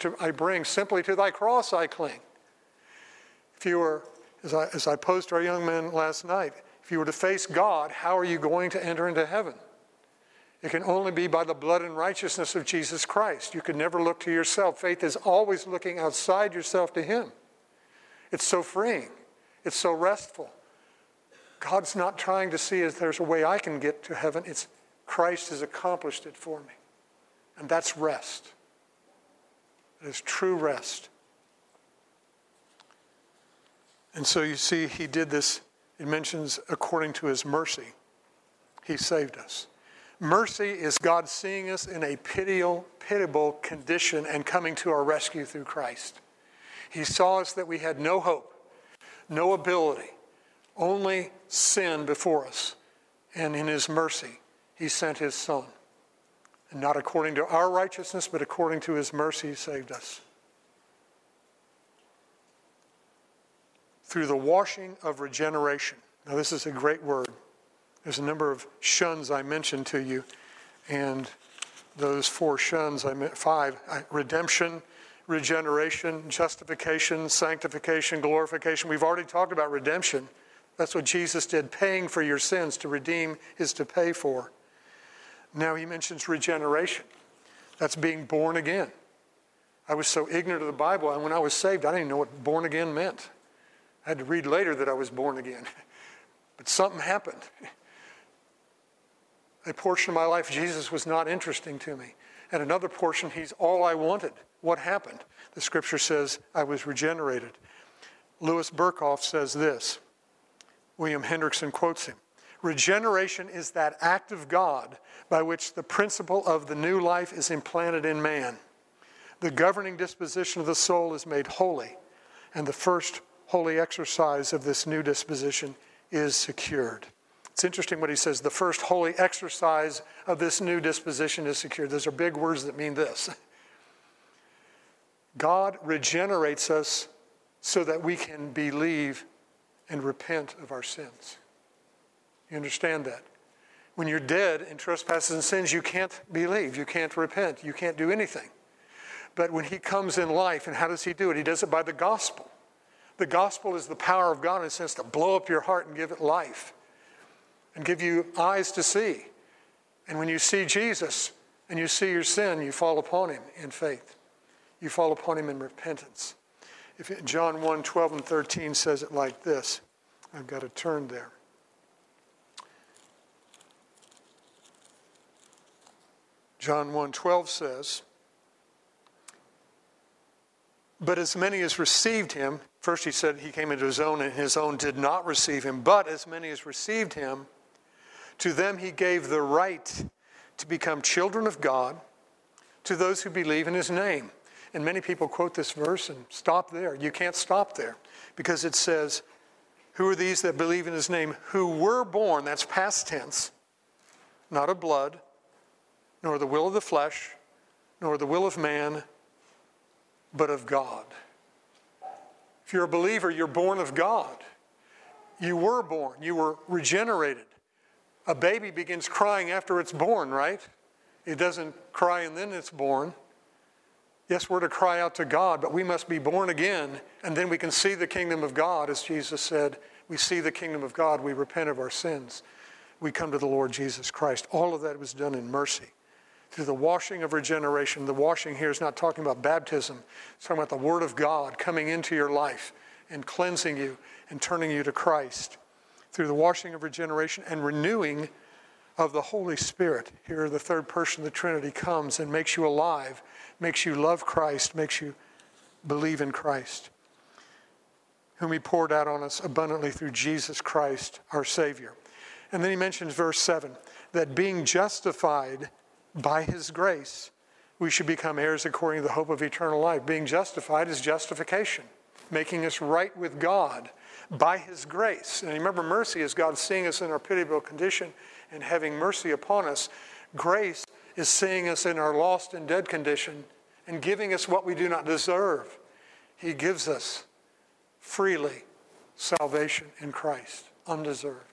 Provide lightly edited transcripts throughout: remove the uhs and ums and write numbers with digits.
I bring, simply to thy cross I cling. If you were, as I posed to our young men last night, if you were to face God, how are you going to enter into heaven? It can only be by the blood and righteousness of Jesus Christ. You can never look to yourself. Faith is always looking outside yourself to him. It's so freeing. It's so restful. God's not trying to see if there's a way I can get to heaven. It's Christ has accomplished it for me. And that's rest. It is true rest. And so you see, he did this, it mentions according to his mercy. He saved us. Mercy is God seeing us in a pitiable condition and coming to our rescue through Christ. He saw us that we had no hope, no ability, only sin before us. And in his mercy, he sent his Son. And not according to our righteousness, but according to his mercy, he saved us. Through the washing of regeneration. Now this is a great word. There's a number of shuns I mentioned to you, and those 4 shuns, 5, redemption, regeneration, justification, sanctification, glorification. We've already talked about redemption. That's what Jesus did. Paying for your sins. To redeem is to pay for. Now he mentions regeneration. That's being born again. I was so ignorant of the Bible, and when I was saved, I didn't even know what born again meant. I had to read later that I was born again. But something happened. A portion of my life, Jesus was not interesting to me. And another portion, he's all I wanted. What happened? The scripture says I was regenerated. Louis Berkhoff says this. William Hendrickson quotes him. Regeneration is that act of God by which the principle of the new life is implanted in man. The governing disposition of the soul is made holy, and the first holy exercise of this new disposition is secured. It's interesting what he says. The first holy exercise of this new disposition is secured. Those are big words that mean this. God regenerates us so that we can believe and repent of our sins. You understand that? When you're dead in trespasses and sins, you can't believe. You can't repent. You can't do anything. But when he comes in life, and how does he do it? He does it by the gospel. The gospel is the power of God in a sense to blow up your heart and give it life. And give you eyes to see. And when you see Jesus and you see your sin, you fall upon him in faith. You fall upon him in repentance. John 1:12-13 says it like this. I've got to turn there. John 1:12 says, but as many as received him, first he said he came into his own and his own did not receive him, but as many as received him, to them he gave the right to become children of God, to those who believe in his name. And many people quote this verse and stop there. You can't stop there because it says, who are these that believe in his name, who were born, that's past tense, not of blood, nor the will of the flesh, nor the will of man, but of God. If you're a believer, you're born of God. You were born. You were regenerated. A baby begins crying after it's born, right? It doesn't cry and then it's born. Yes, we're to cry out to God, but we must be born again, and then we can see the kingdom of God. As Jesus said, we see the kingdom of God, we repent of our sins. We come to the Lord Jesus Christ. All of that was done in mercy. Through the washing of regeneration. The washing here is not talking about baptism. It's talking about the Word of God coming into your life and cleansing you and turning you to Christ. Through the washing of regeneration and renewing of the Holy Spirit. Here the third person of the Trinity comes and makes you alive, makes you love Christ, makes you believe in Christ, whom he poured out on us abundantly through Jesus Christ, our Savior. And then he mentions verse 7, that being justified by his grace, we should become heirs according to the hope of eternal life. Being justified is justification, making us right with God by his grace. And remember, mercy is God seeing us in our pitiable condition and having mercy upon us. Grace is seeing us in our lost and dead condition and giving us what we do not deserve. He gives us freely salvation in Christ, undeserved.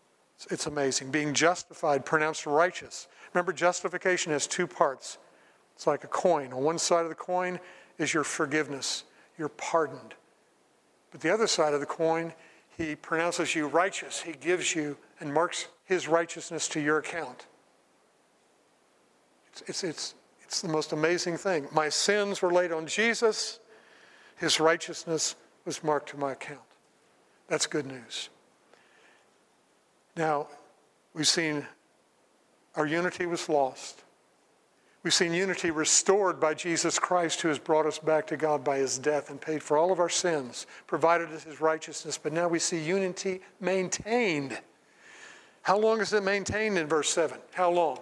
It's amazing. Being justified, pronounced righteous. Remember, justification has two parts. It's like a coin. On one side of the coin is your forgiveness. You're pardoned. But the other side of the coin, he pronounces you righteous. He gives you and marks his righteousness to your account. It's the most amazing thing. My sins were laid on Jesus. His righteousness was marked to my account. That's good news. Now, we've seen our unity was lost. We've seen unity restored by Jesus Christ, who has brought us back to God by his death and paid for all of our sins, provided us his righteousness. But now we see unity maintained. How long is it maintained in verse 7? How long?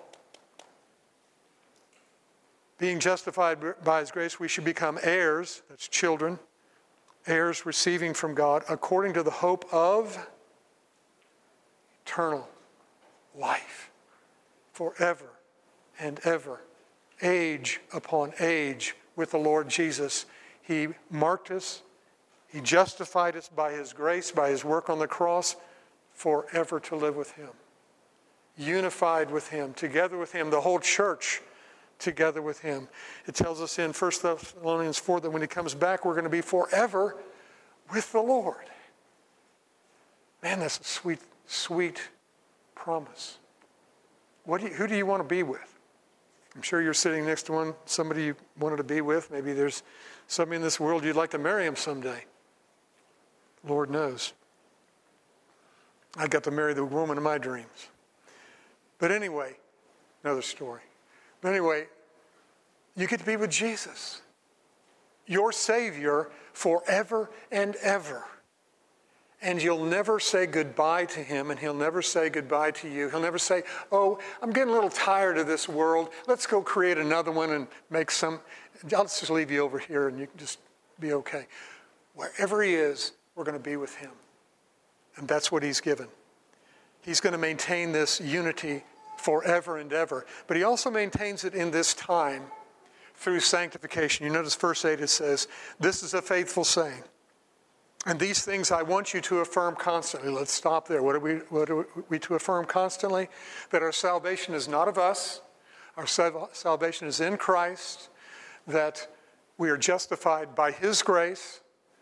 Being justified by his grace, we should become heirs, that's children, heirs receiving from God, according to the hope of eternal life, forever and ever. Age upon age with the Lord Jesus. He marked us. He justified us by his grace, by his work on the cross, forever to live with him. Unified with him, together with him, the whole church together with him. It tells us in 1 Thessalonians 4 that when he comes back, we're going to be forever with the Lord. Man, that's a sweet, sweet promise. Who do you want to be with? I'm sure you're sitting next to somebody you wanted to be with. Maybe there's somebody in this world you'd like to marry him someday. Lord knows. I got to marry the woman of my dreams. But anyway, another story. But anyway, you get to be with Jesus, your Savior, forever and ever. And you'll never say goodbye to him, and he'll never say goodbye to you. He'll never say, oh, I'm getting a little tired of this world. Let's go create another one and make some. I'll just leave you over here and you can just be okay. Wherever he is, we're going to be with him. And that's what he's given. He's going to maintain this unity forever and ever. But he also maintains it in this time through sanctification. You notice verse 8, it says, this is a faithful saying. And these things I want you to affirm constantly. Let's stop there. What are we to affirm constantly? That our salvation is not of us. Our salvation is in Christ. That we are justified by his grace.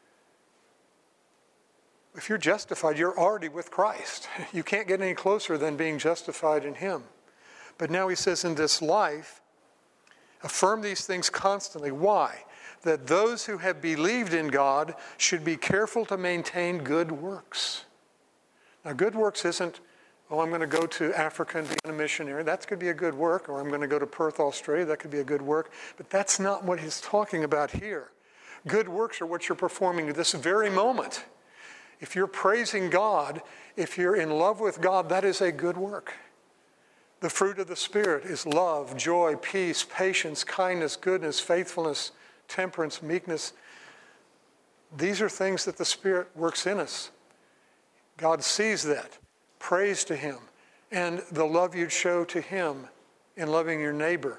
If you're justified, you're already with Christ. You can't get any closer than being justified in him. But now he says in this life, affirm these things constantly. Why? That those who have believed in God should be careful to maintain good works. Now, good works isn't, I'm going to go to Africa and be a missionary. That could be a good work. Or I'm going to go to Perth, Australia. That could be a good work. But that's not what he's talking about here. Good works are what you're performing at this very moment. If you're praising God, if you're in love with God, that is a good work. The fruit of the Spirit is love, joy, peace, patience, kindness, goodness, faithfulness, temperance, meekness. These are things that the Spirit works in us. God sees that. Praise to him. And the love you'd show to him in loving your neighbor.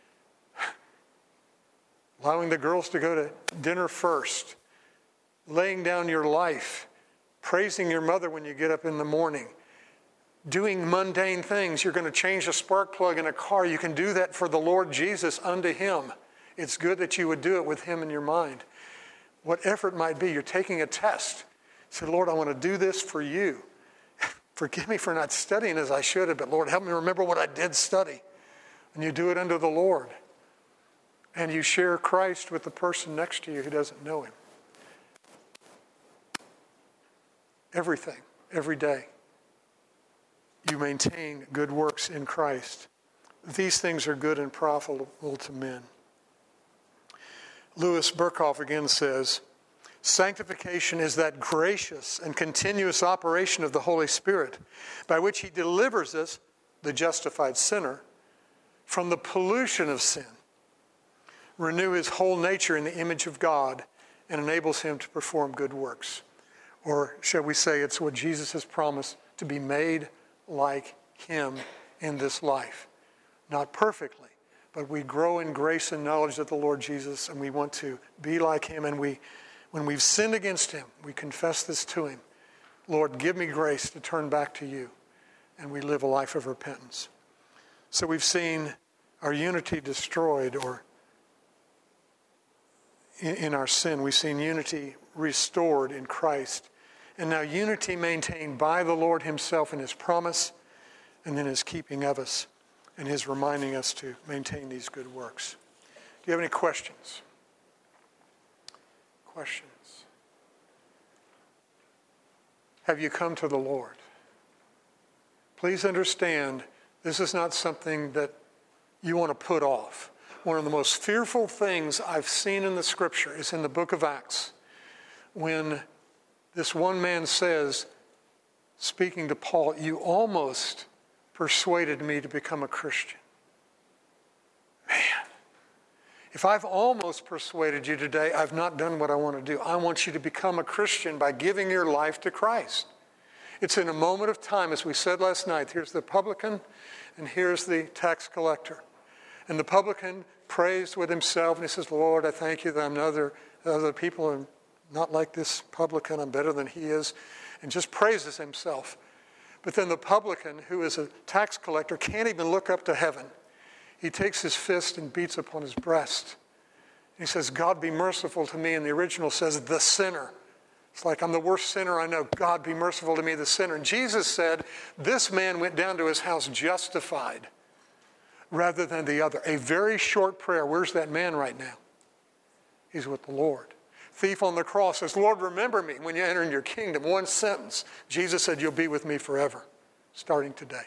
Allowing the girls to go to dinner first. Laying down your life. Praising your mother when you get up in the morning. Doing mundane things. You're going to change a spark plug in a car. You can do that for the Lord Jesus unto him. It's good that you would do it with him in your mind. Whatever it might be, you're taking a test. Say, Lord, I want to do this for you. Forgive me for not studying as I should have, but Lord, help me remember what I did study. And you do it unto the Lord. And you share Christ with the person next to you who doesn't know him. Everything, every day. You maintain good works in Christ. These things are good and profitable to men. Louis Berkhoff again says, sanctification is that gracious and continuous operation of the Holy Spirit by which he delivers us, the justified sinner, from the pollution of sin, renew his whole nature in the image of God, and enables him to perform good works. Or shall we say it's what Jesus has promised, to be made like him in this life. Not perfectly, but we grow in grace and knowledge of the Lord Jesus, and we want to be like him. And when we've sinned against him, we confess this to him. Lord, give me grace to turn back to you. And we live a life of repentance. So we've seen our unity destroyed or in our sin. We've seen unity restored in Christ. And now unity maintained by the Lord himself in his promise and in his keeping of us and his reminding us to maintain these good works. Do you have any questions? Questions? Have you come to the Lord? Please understand, this is not something that you want to put off. One of the most fearful things I've seen in the scripture is in the book of Acts, when this one man says, speaking to Paul, "You almost persuaded me to become a Christian." Man, if I've almost persuaded you today, I've not done what I want to do. I want you to become a Christian by giving your life to Christ. It's in a moment of time, as we said last night. Here's the publican and here's the tax collector. And the publican prays with himself and he says, "Lord, I thank you that I'm other people are not like this publican. I'm better than he is." And just praises himself. But then the publican, who is a tax collector, can't even look up to heaven. He takes his fist and beats upon his breast. He says, "God, be merciful to me." And the original says, "the sinner." It's like, I'm the worst sinner I know. God, be merciful to me, the sinner. And Jesus said, this man went down to his house justified rather than the other. A very short prayer. Where's that man right now? He's with the Lord. Thief on the cross says, "Lord, remember me when you enter in your kingdom." One sentence. Jesus said, "You'll be with me forever," starting today.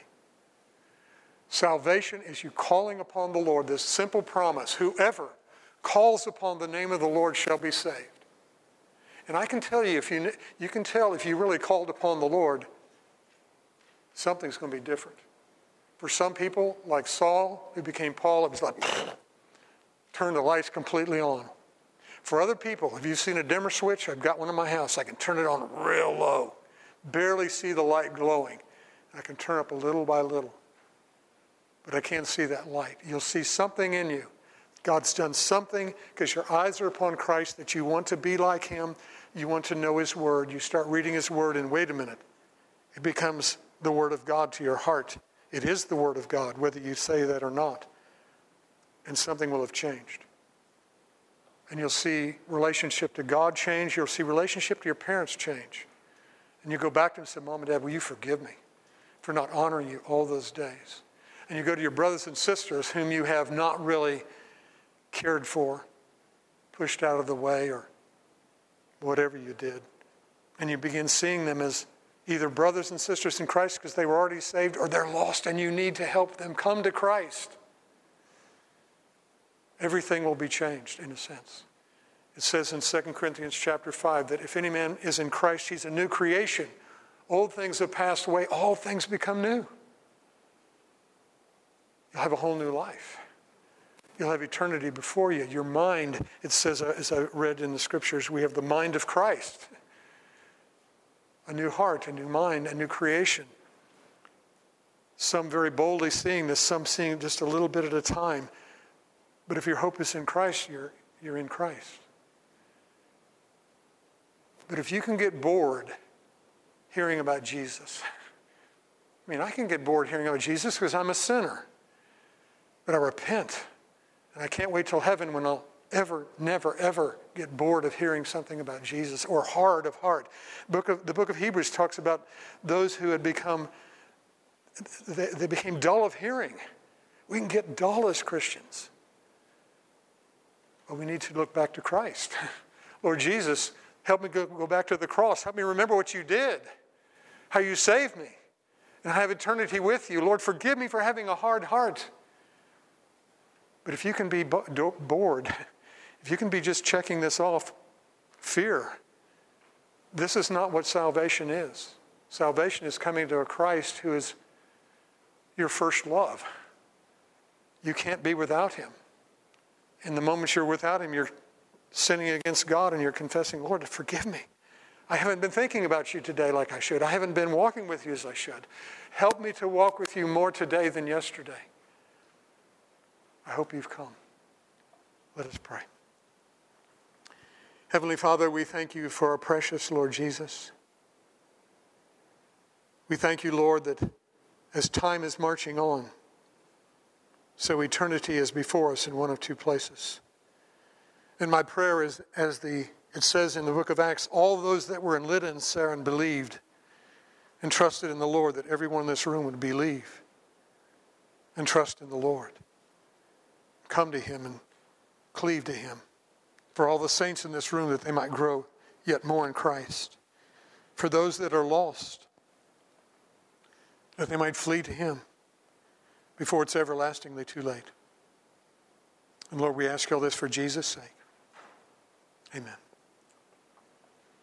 Salvation is you calling upon the Lord, this simple promise: whoever calls upon the name of the Lord shall be saved. And I can tell you, you can tell if you really called upon the Lord, something's going to be different. For some people, like Saul, who became Paul, it was like, turn the lights completely on. For other people, have you seen a dimmer switch? I've got one in my house. I can turn it on real low. Barely see the light glowing. I can turn up a little by little. But I can't see that light. You'll see something in you. God's done something because your eyes are upon Christ, that you want to be like him. You want to know his word. You start reading his word and wait a minute. It becomes the word of God to your heart. It is the word of God, whether you say that or not. And something will have changed. And you'll see relationship to God change. You'll see relationship to your parents change. And you go back to them and say, "Mom and Dad, will you forgive me for not honoring you all those days?" And you go to your brothers and sisters whom you have not really cared for, pushed out of the way, or whatever you did. And you begin seeing them as either brothers and sisters in Christ because they were already saved, or they're lost and you need to help them come to Christ. Everything will be changed in a sense. It says in 2 Corinthians chapter 5 that if any man is in Christ, he's a new creation. Old things have passed away, all things become new. You'll have a whole new life. You'll have eternity before you. Your mind, it says, as I read in the scriptures, we have the mind of Christ. A new heart, a new mind, a new creation. Some very boldly seeing this, some seeing just a little bit at a time. But if your hope is in Christ, you're in Christ. But if you can get bored hearing about Jesus, I mean, I can get bored hearing about Jesus because I'm a sinner. But I repent. And I can't wait till heaven when I'll never, ever get bored of hearing something about Jesus, or hard of heart. The book of Hebrews talks about those who had become, they became dull of hearing. We can get dull as Christians. But we need to look back to Christ. Lord Jesus, help me go back to the cross. Help me remember what you did, how you saved me, and I have eternity with you. Lord, forgive me for having a hard heart. But if you can be bored, if you can be just checking this off, fear, this is not what salvation is. Salvation is coming to a Christ who is your first love. You can't be without him. And the moment you're without him, you're sinning against God and you're confessing, "Lord, forgive me. I haven't been thinking about you today like I should. I haven't been walking with you as I should. Help me to walk with you more today than yesterday." I hope you've come. Let us pray. Heavenly Father, we thank you for our precious Lord Jesus. We thank you, Lord, that as time is marching on, So eternity is before us in one of two places. And my prayer is, it says in the book of Acts, all those that were in Lydda and Saron believed and trusted in the Lord, that everyone in this room would believe and trust in the Lord. Come to him and cleave to him. For all the saints in this room, that they might grow yet more in Christ. For those that are lost, that they might flee to him before it's everlastingly too late. And Lord, we ask all this for Jesus' sake. Amen.